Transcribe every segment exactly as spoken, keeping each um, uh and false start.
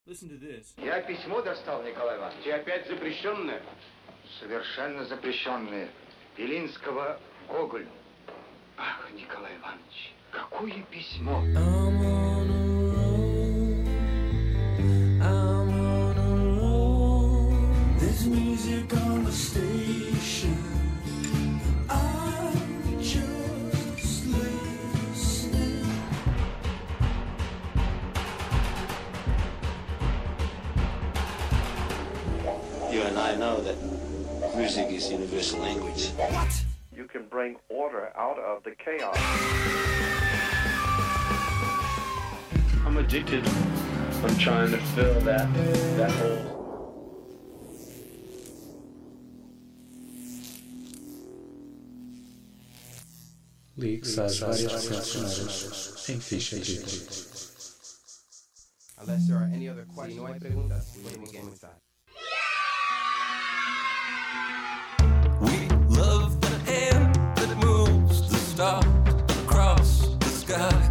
Listen to this. Я письмо достал, Николай Иванович. И опять запрещенное? Совершенно запрещенное. Белинского Гоголю. Ах, Николай Иванович, какое письмо! I'm on a roll. I'm on a roll. There's music on the station. I'm just listening. You and I know that music is universal language. What? You can bring order out of the chaos. I'm addicted. I'm trying to fill that that hole. Ligue-se às várias funcionárias em ficha dita. Unless there are any other questions, no hay preguntas, we begin with that. We love the hand that moves the stars across the sky.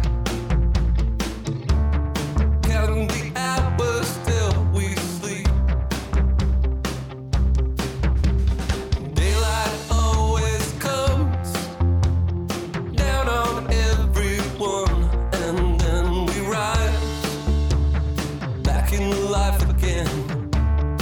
Counting the hours till we sleep. Daylight always comes down on everyone, and then we rise back in life again.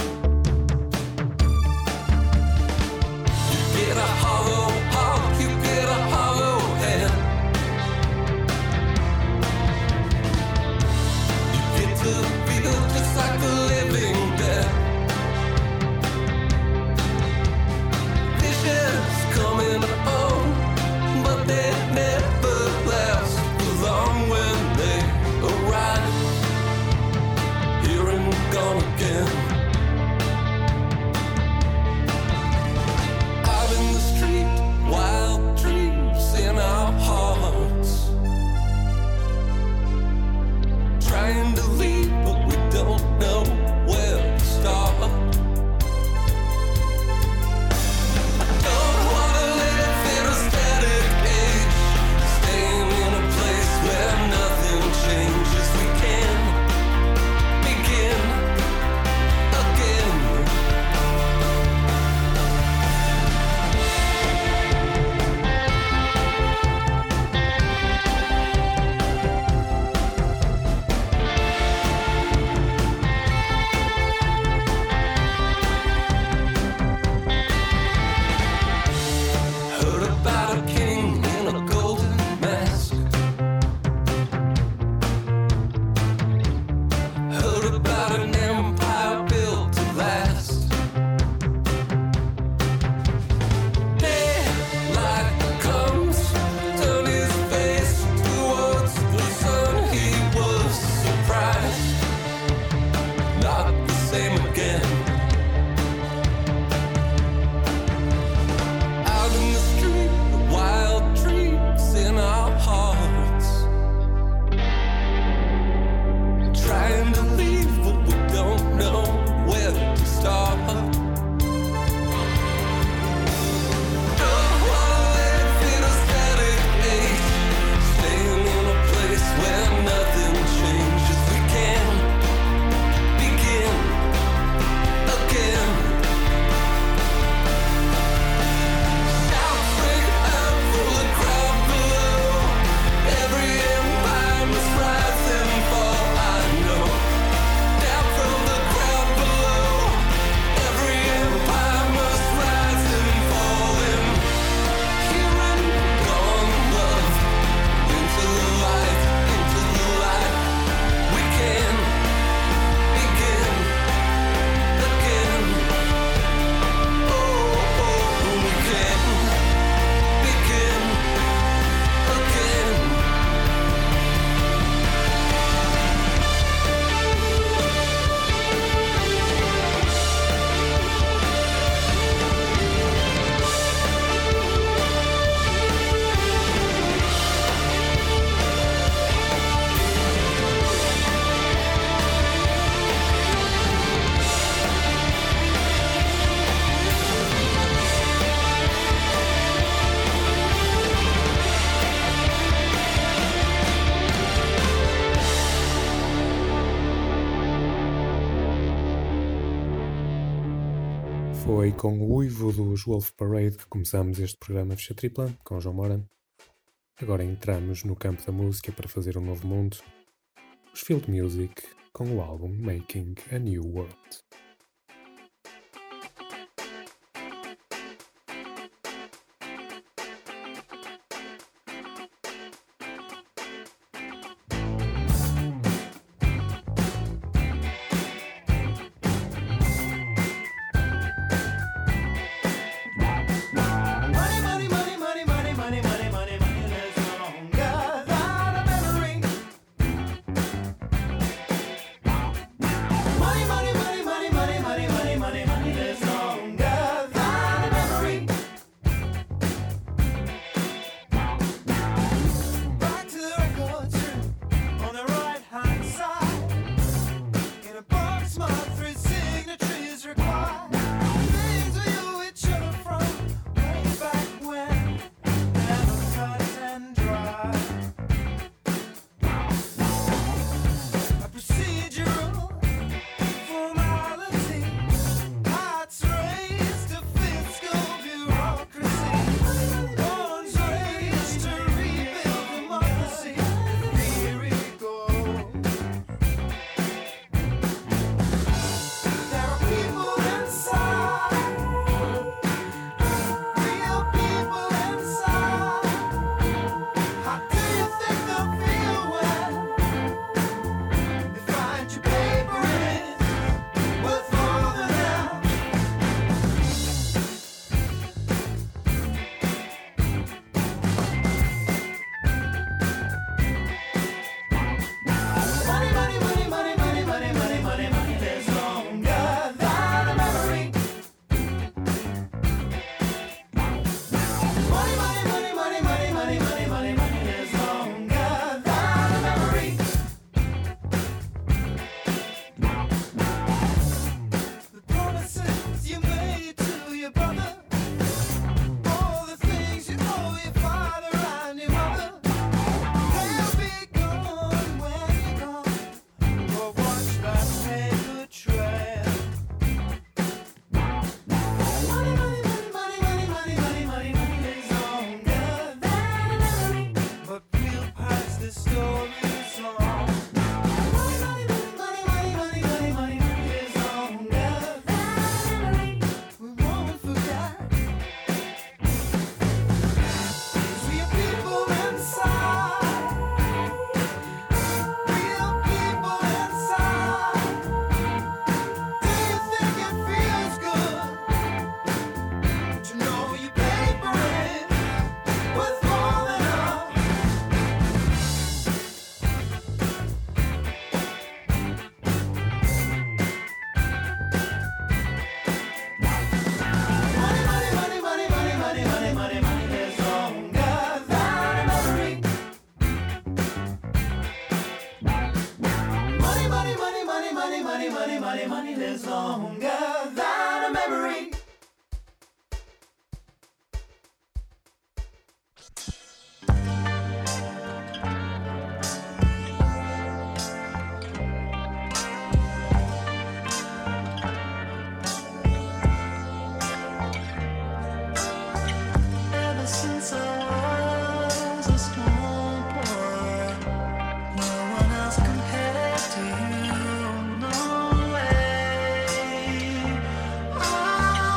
Foi com o uivo dos Wolf Parade que começamos este programa Ficha Tripla, com João Mora. Agora entramos no campo da música para fazer um novo mundo. Os Field Music, com o álbum Making a New World. Oh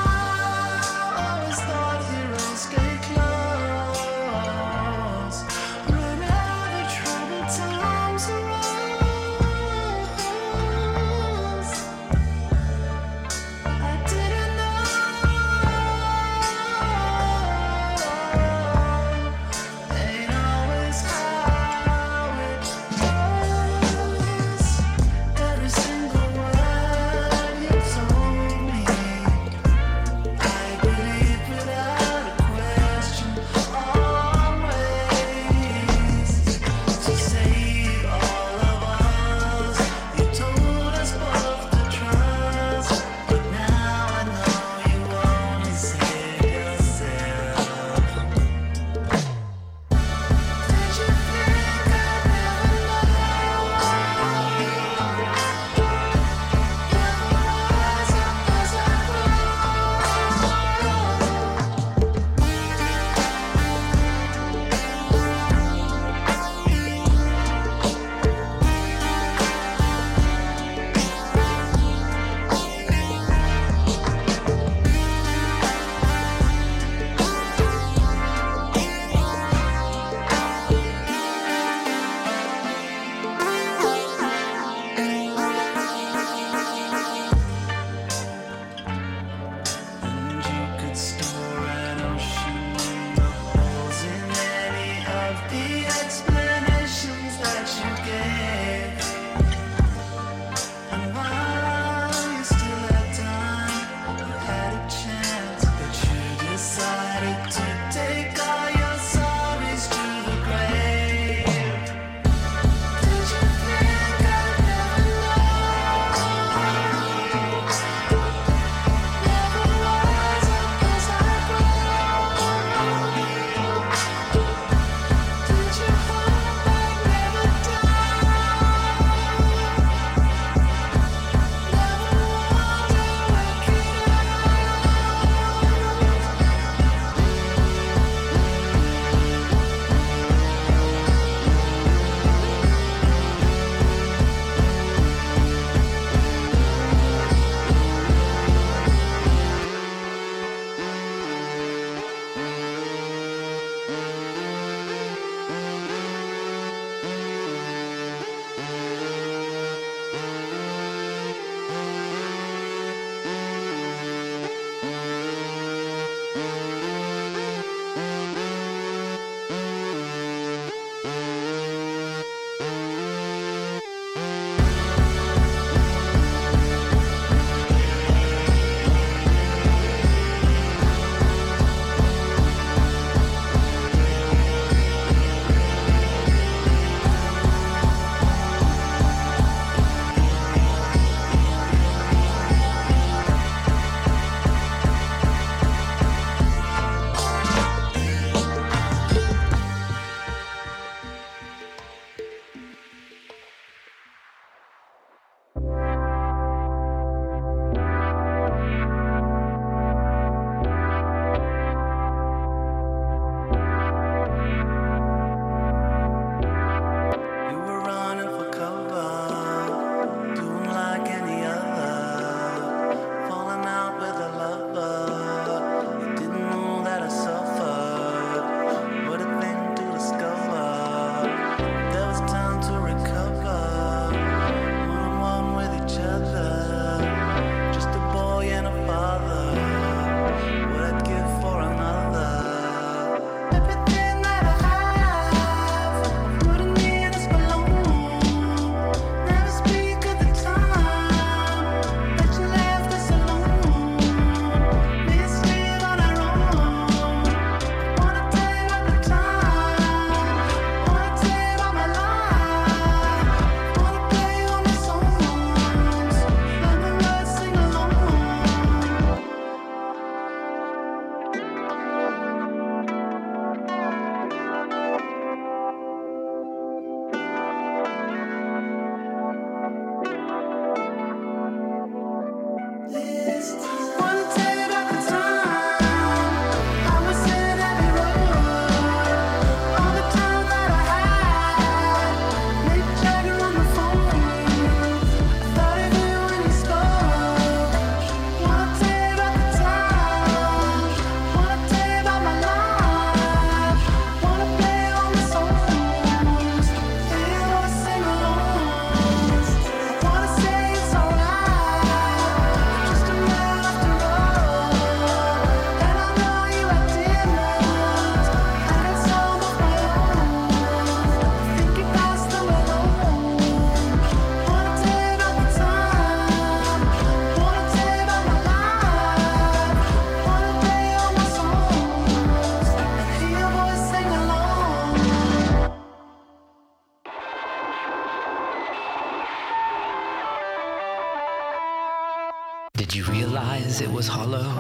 Did you realize it was hollow?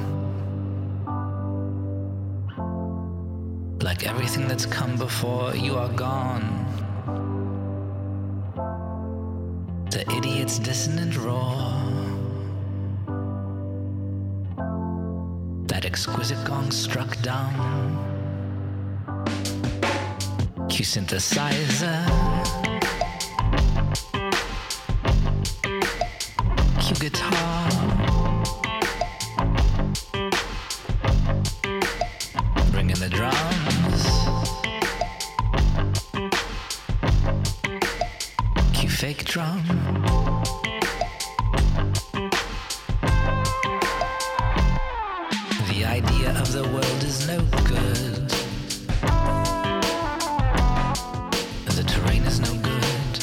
Like everything that's come before, you are gone. The idiot's dissonant roar, that exquisite gong struck down. Q synthesizer, Q guitar, bring in the drums, Q fake drum. The idea of the world is no good. The terrain is no good.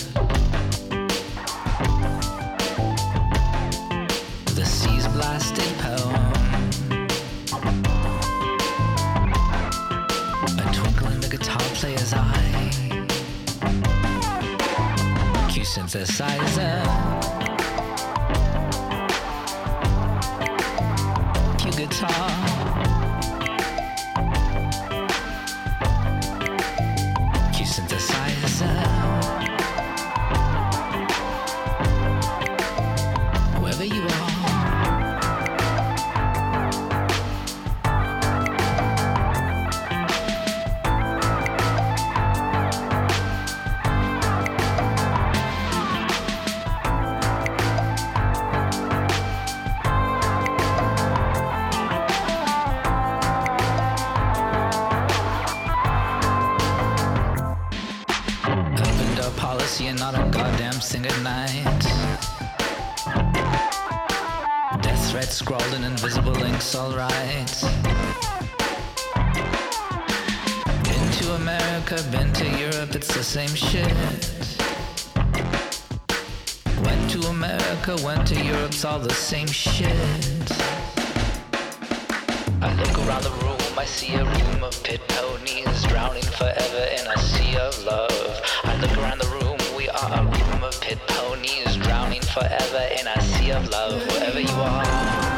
The sea's blasted poem, a twinkle in the guitar player's eye. Q synthesizer, Q guitar, Q synthesizer. Wherever you are, open door policy and not a goddamn thing at night. Death threats scrawled in invisible inks, alright. Been to America, been to Europe, it's the same shit. Went to America, went to Europe, it's all the same shit. I look around the room, I see a room of pit ponies drowning forever in a sea of love. I look around the room, we are a room of pit ponies drowning forever in a sea of love. Wherever you are.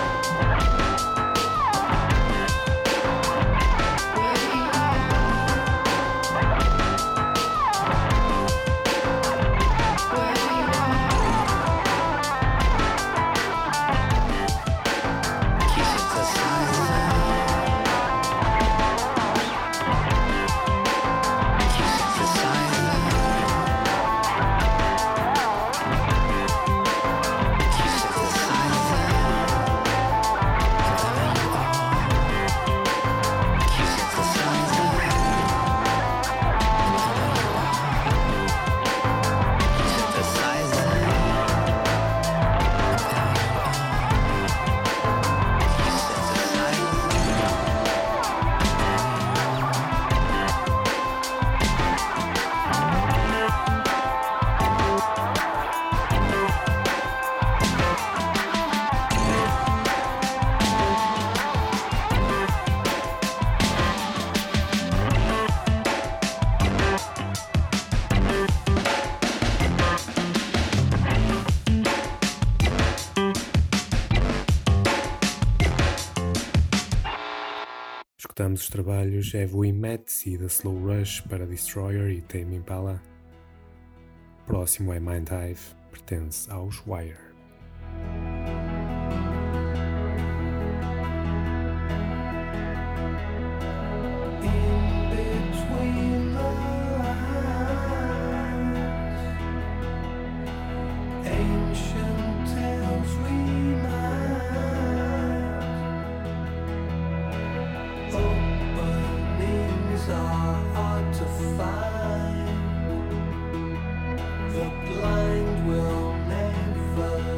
Escutamos os trabalhos Evo e Metsi da Slow Rush para Destroyer e Tame Impala. O próximo é Mind Hive, pertence aos Wire. The blind will never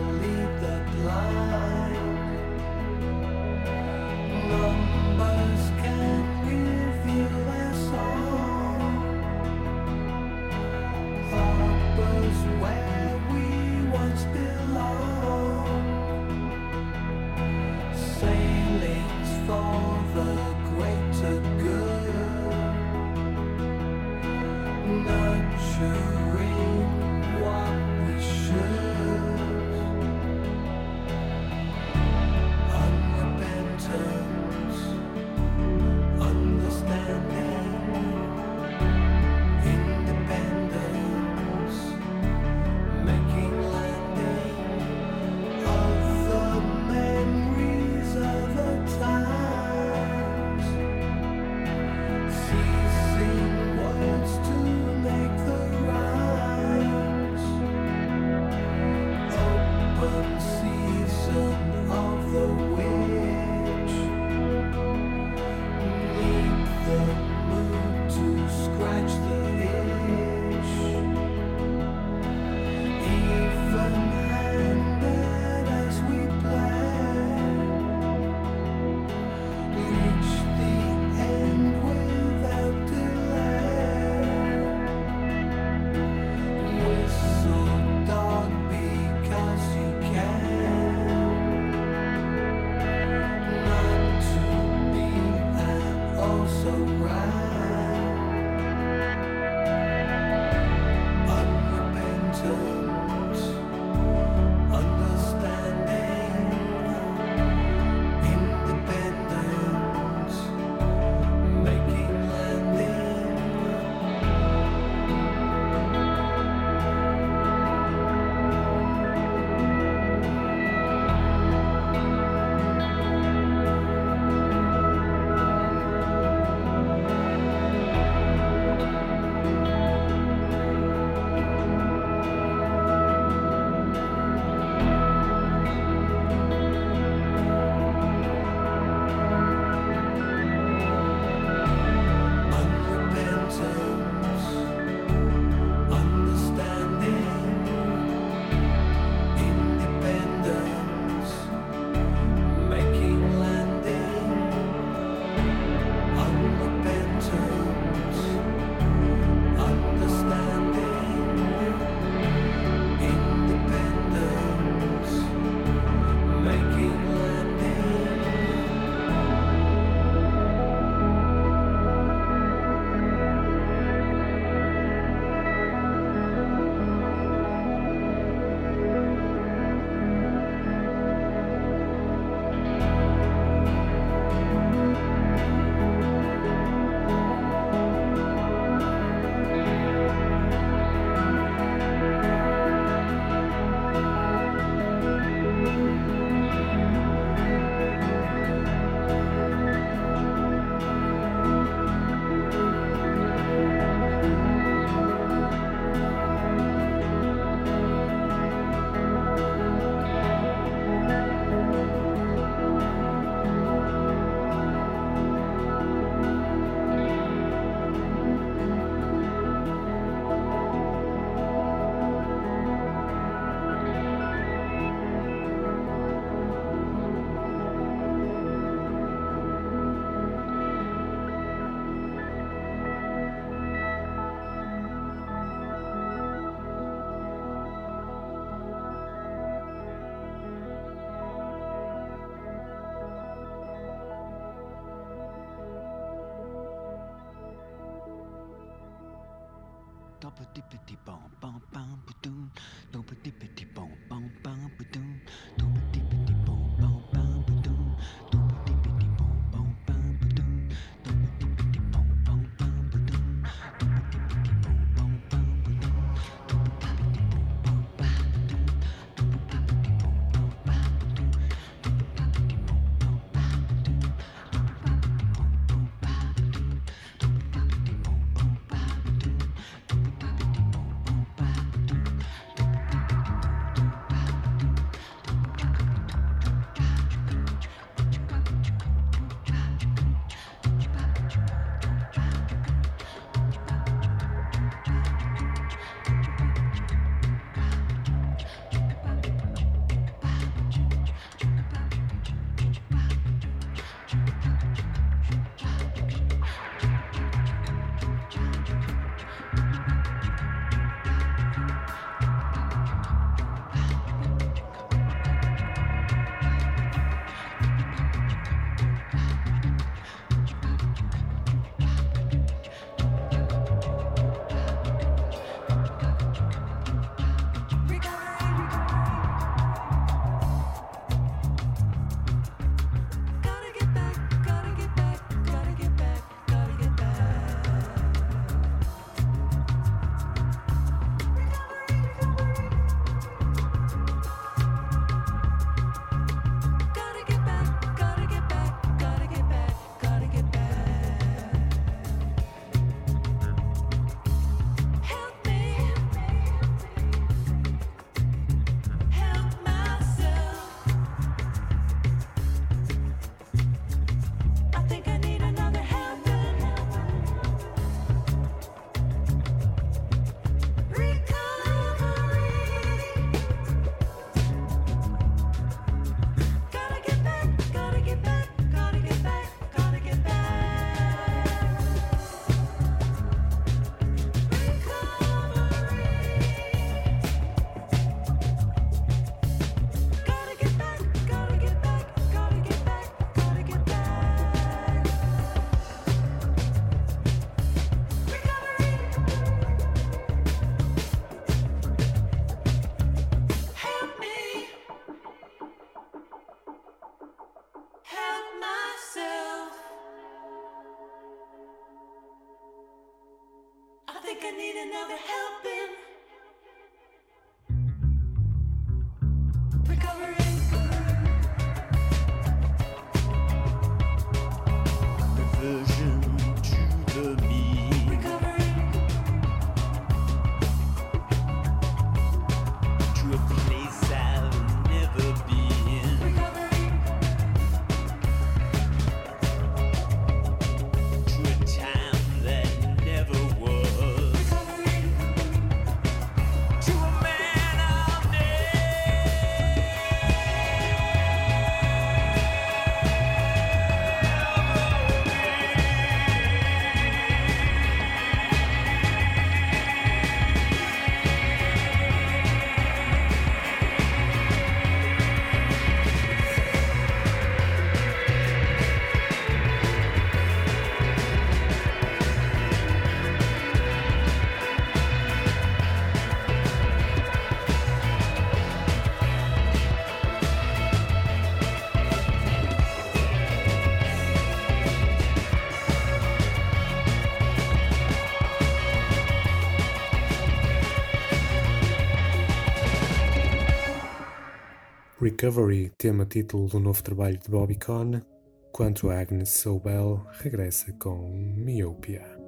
Recovery, tema título do novo trabalho de Bobby Conn, quanto a Agnes Sobel regressa com Myopia.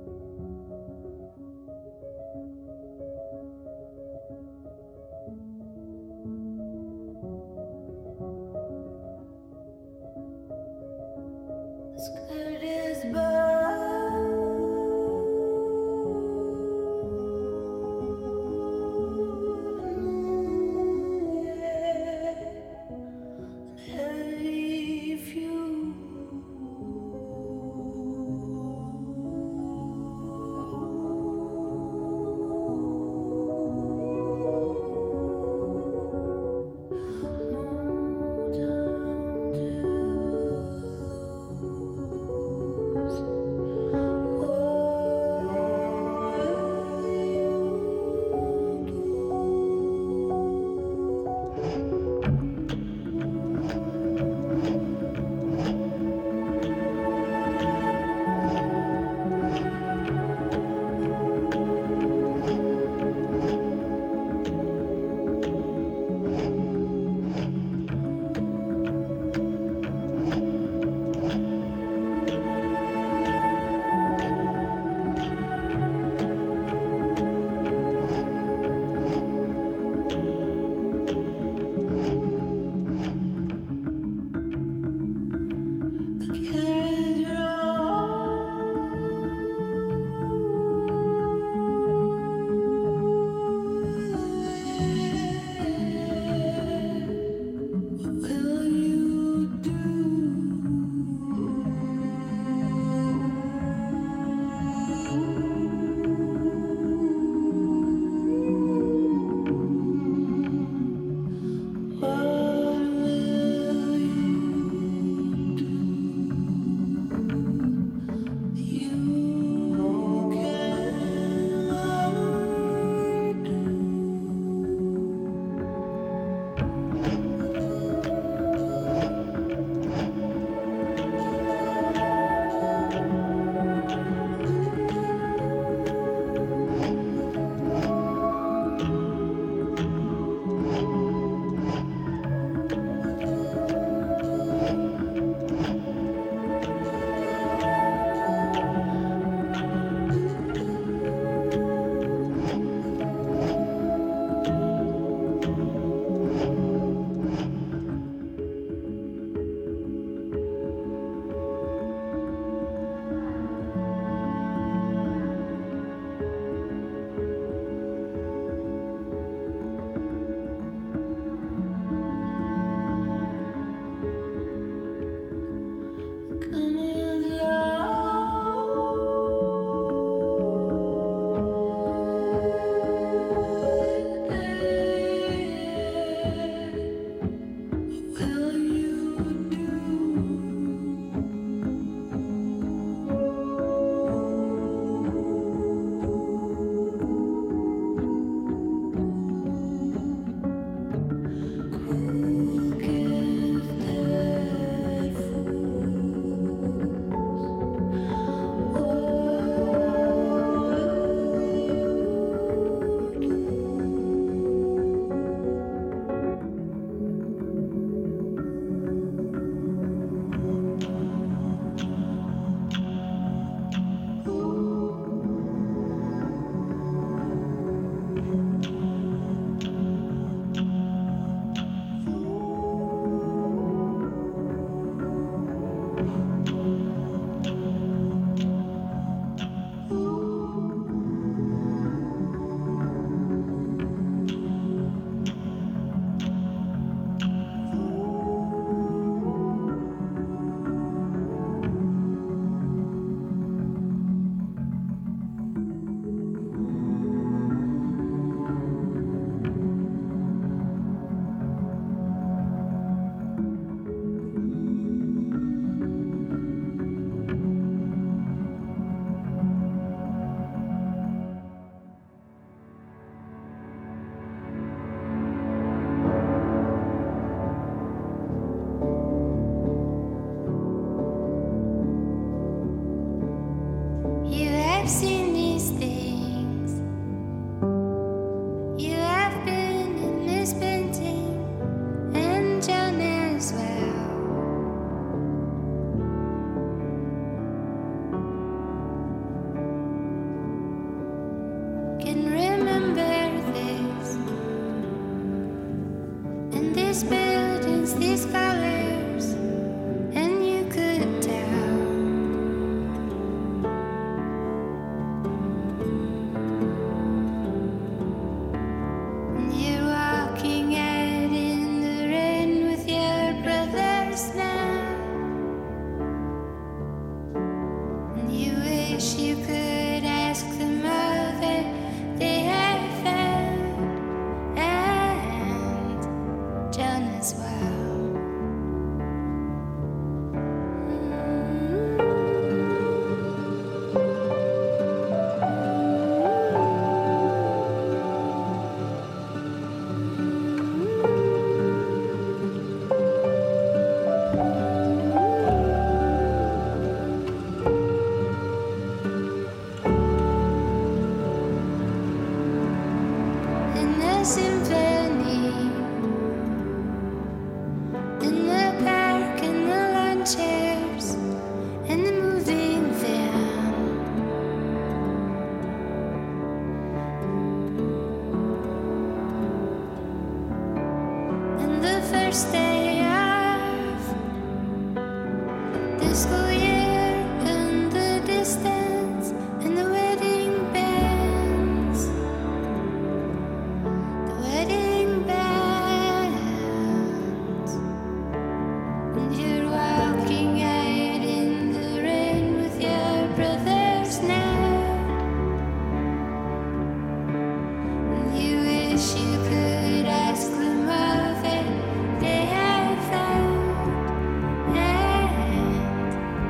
If you these buildings, these colors, and you could tell. And you're walking out in the rain with your brothers now. And you wish you could ask them all that they have found, and John as well. In the symphony, in the park, in the lawn chairs, in the moving van, and the first day of the school year, and the distance, and the wedding bands. The wedding bands, and you're walking out in the rain with your brothers now. And you wish you could ask them all that they have found, and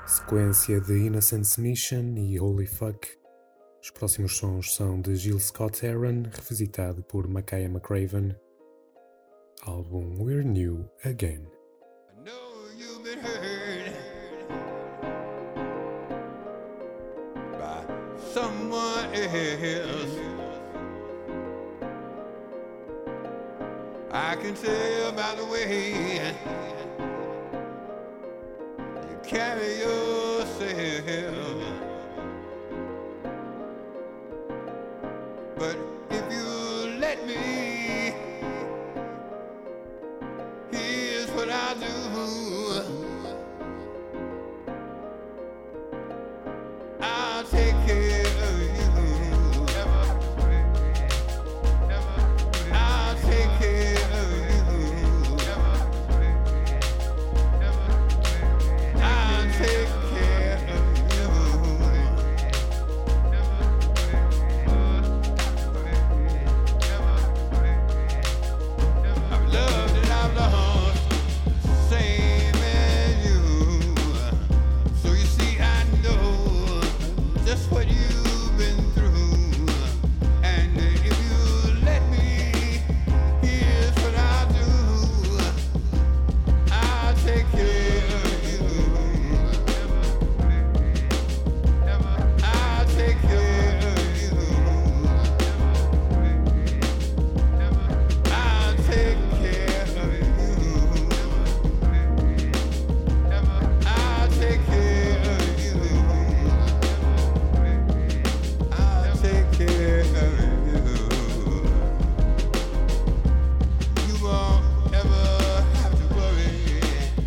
Sequência de Innocence Mission e Holy Fuck. Os próximos sons são de Jill Scott Heron, revisitado por Makaya McCraven. Álbum We're New Again. I know you've been hurt by someone else. I can tell by the way you carry yourself. But if you let me, here's what I'll do. I'll take care of you. I'll take care of you. I'll take care of you. I've loved and I've lost, same as you. So you see, I know just what you've been through. And if you let me, here's what I'll do. I'll take care of you. I'll take care of you. I'll take care of you. I'll take care of you. I'll take care of you. You won't ever have to worry.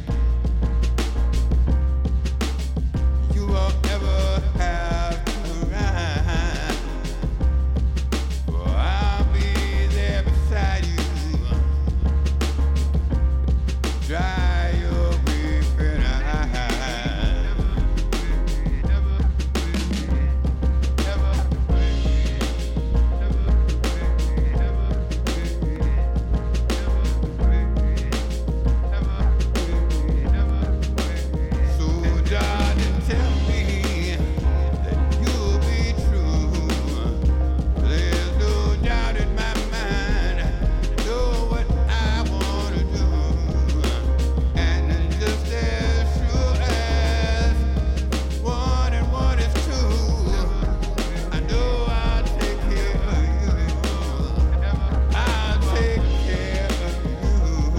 You won't ever have to run. For I'll be there beside you. Dry your weeping eyes. So darling, tell me that you'll be true. There's no doubt in my mind. I know what I wanna do. And just as true as one and one is two, I know I'll take care of you. I'll take care of you.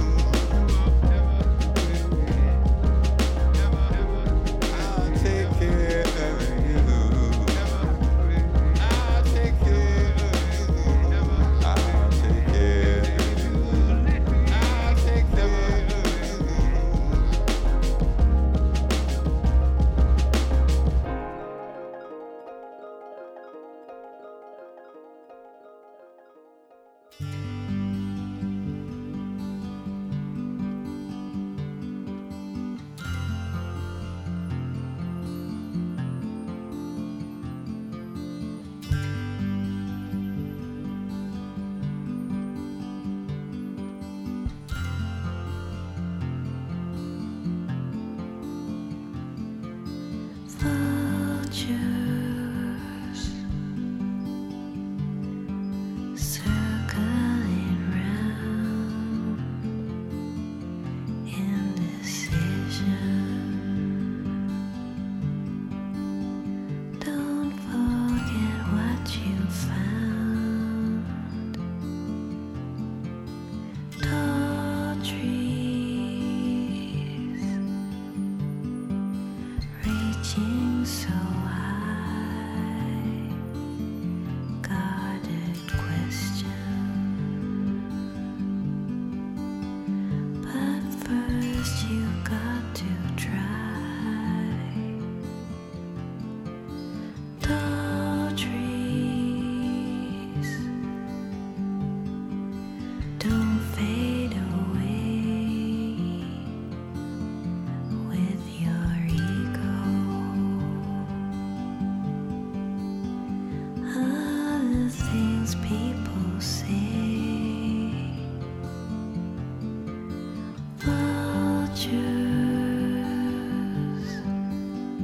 I'll take care of you. I'll take care of you. I'll take care of you. I'll take care of you. Vultures circling round, indecision. Don't forget what you found. Tall trees reaching so high, guarded question. But first you got to try. Tall trees don't fade away with your ego. Other things people say. Vultures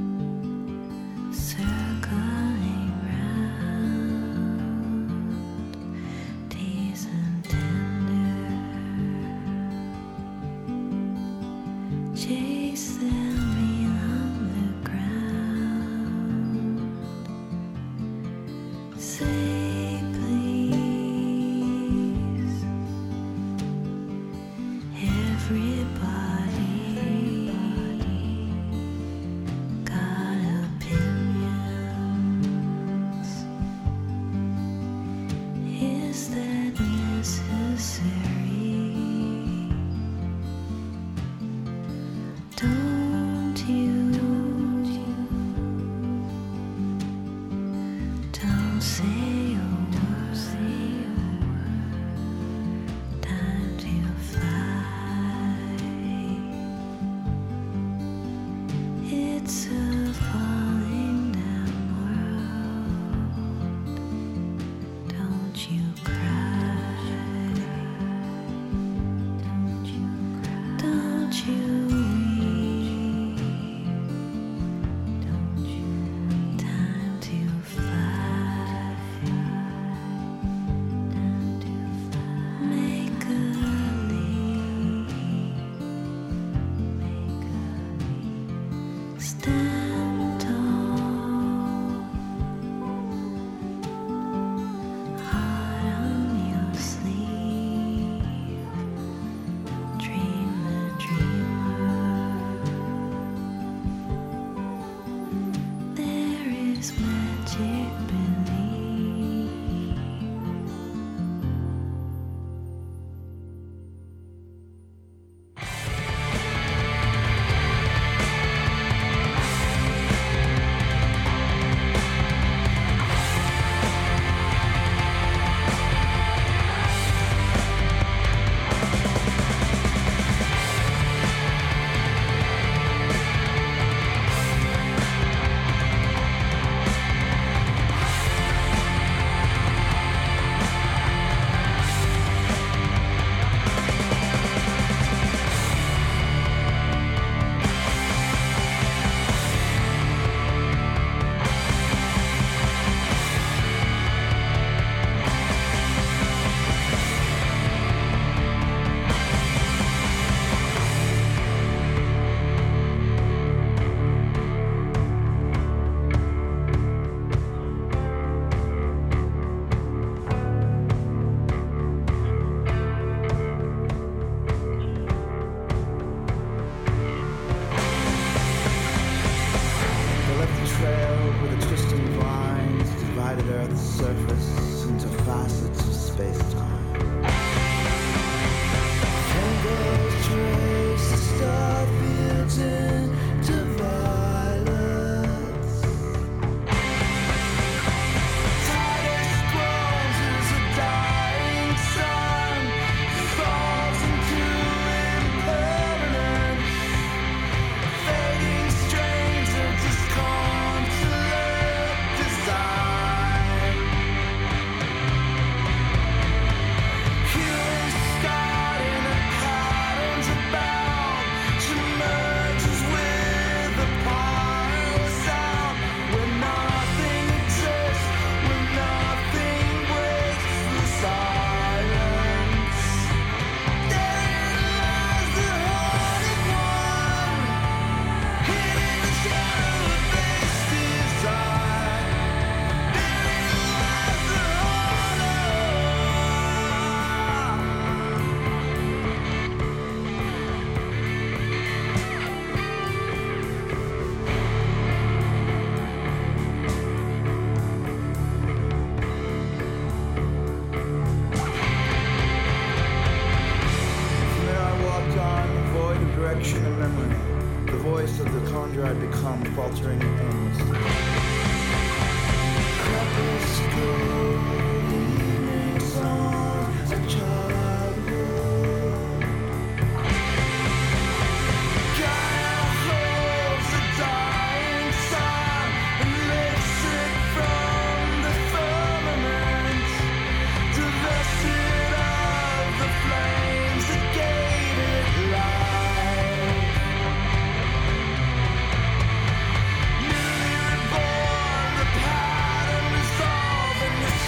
Newly reborn, the pattern resolve in the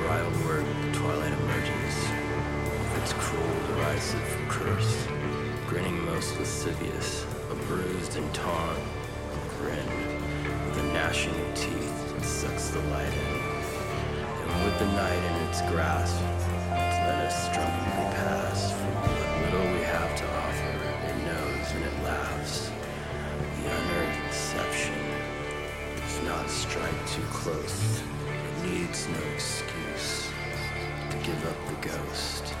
bridal work, the twilight emerges. With its cruel, derisive curse, grinning most lascivious, a bruised and torn grin, with a gnashing of teeth, it sucks the light in. And with the night in its grasp, to let us drunkenly pass from what little we have to offer, it knows and it laughs. The unearthed deception does not strike too close. It needs no excuse to give up the ghost.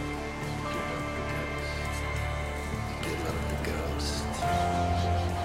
Give up the ghost. Give up the ghost.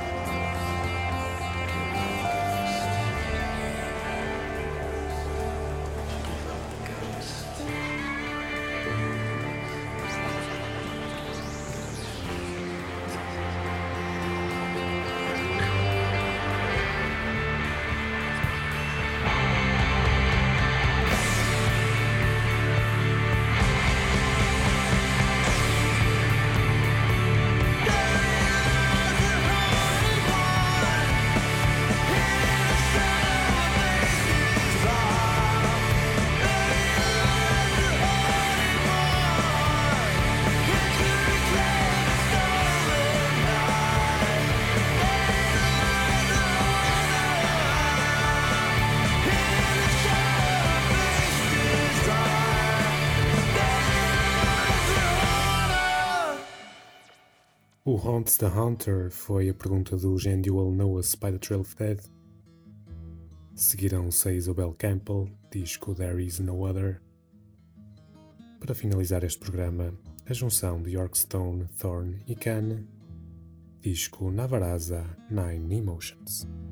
Who Haunts the Hunter foi a pergunta dos And You All Know Us by the Trail of Dead. Seguirão-se a Isobel Campbell, disco There Is No Other. Para finalizar este programa, a junção de Yorkstone, Thorn e Khan, disco Navarasa Nine Emotions.